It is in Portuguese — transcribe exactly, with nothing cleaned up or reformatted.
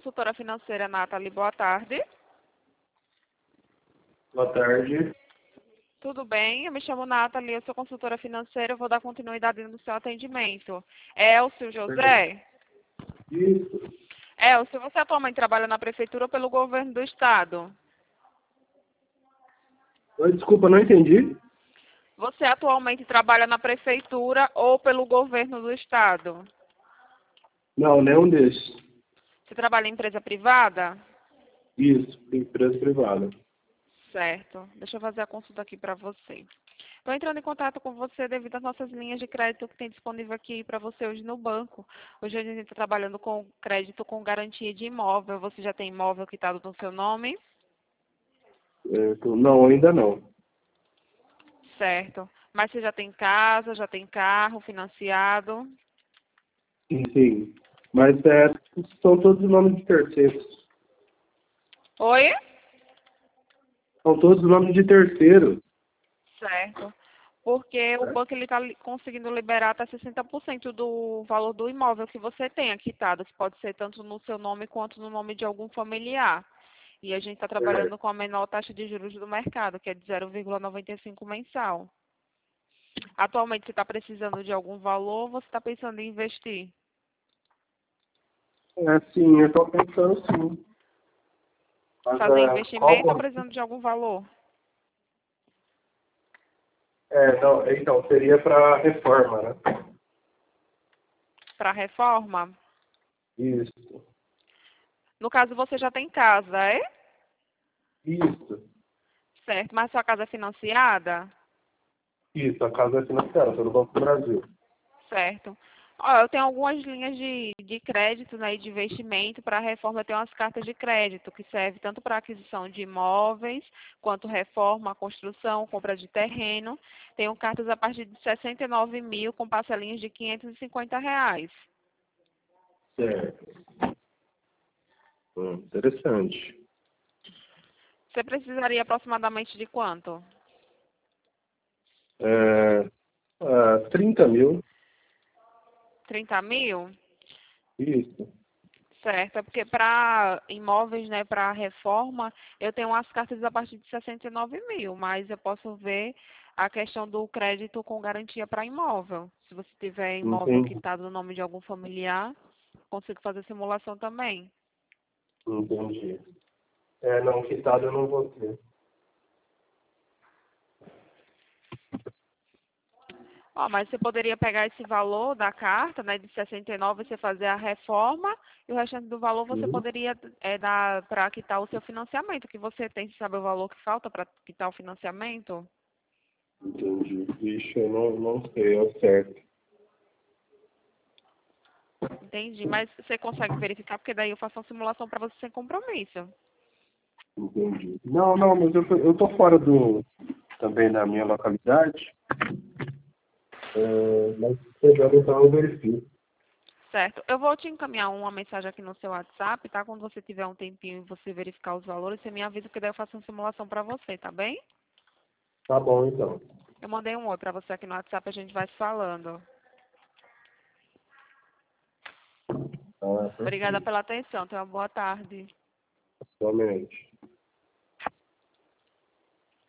consultora financeira Nathalie, boa tarde. Boa tarde. Tudo bem? Eu me chamo Nathalie, eu sou consultora financeira, eu vou dar continuidade no seu atendimento. É Elcio José? Isso. Elcio, você atualmente trabalha na prefeitura ou pelo governo do estado? Oi, desculpa, não entendi. Você atualmente trabalha na prefeitura ou pelo governo do estado? Não, nenhum desses. Você trabalha em empresa privada? Isso, empresa privada. Certo. Deixa eu fazer a consulta aqui para você. Estou entrando em contato com você devido às nossas linhas de crédito que tem disponível aqui para você hoje no banco. Hoje a gente está trabalhando com crédito com garantia de imóvel. Você já tem imóvel quitado no seu nome? É, tô- não, ainda não. Certo. Mas você já tem casa, já tem carro financiado? Sim, sim. Mas é, são todos nomes de terceiros. Oi? São todos nomes de terceiros. Certo. Porque o banco ele está conseguindo liberar até sessenta por cento do valor do imóvel que você tenha quitado, que pode ser tanto no seu nome quanto no nome de algum familiar. E a gente está trabalhando com a menor taxa de juros do mercado, que é de zero vírgula noventa e cinco mensal. Atualmente você está precisando de algum valor ou você está pensando em investir? É, sim, eu estou pensando sim. Mas, Fazer é, qual investimento ou banco? precisando de algum valor? É, não, então, seria para reforma, né? Para reforma? Isso. No caso, você já tem casa, é? Isso. Certo. Mas sua casa é financiada? Isso, a casa é financiada pelo Banco do Brasil. Certo. Ó, eu tenho algumas linhas de, de crédito, né, e de investimento. Para a reforma, eu tenho umas cartas de crédito, que servem tanto para aquisição de imóveis, quanto reforma, construção, compra de terreno. Tenho cartas a partir de sessenta e nove mil, com parcelinhas de quinhentos e cinquenta reais. Certo. Hum, interessante. Você precisaria aproximadamente de quanto? É, ah, trinta mil. trinta mil? Isso. Certo, é porque para imóveis, né, para reforma, eu tenho umas cartas a partir de sessenta e nove mil, mas eu posso ver a questão do crédito com garantia para imóvel. Se você tiver imóvel Entendi. quitado no nome de algum familiar, consigo fazer simulação também. Entendi. É, não, quitado eu não vou ter. Ó, mas você poderia pegar esse valor da carta, né, de sessenta e nove, você fazer a reforma, e o restante do valor você Sim. poderia é, dar para quitar o seu financiamento, que você tem, você sabe o valor que falta para quitar o financiamento? Entendi. Vixe, eu não, não sei, é certo. Entendi, mas você consegue verificar, porque daí eu faço uma simulação para você sem compromisso. Entendi. Não, não, mas eu tô, eu tô fora do, também da minha localidade. É, mas chegando então eu verifico. Certo. Eu vou te encaminhar uma mensagem aqui no seu WhatsApp, tá? Quando você tiver um tempinho e você verificar os valores, você me avisa que daí eu faço uma simulação para você, tá bem? Tá bom então. Eu mandei um outro para você aqui no WhatsApp, a gente vai se falando. Ah, Obrigada perfeito. pela atenção. Tenha uma boa tarde. Somente.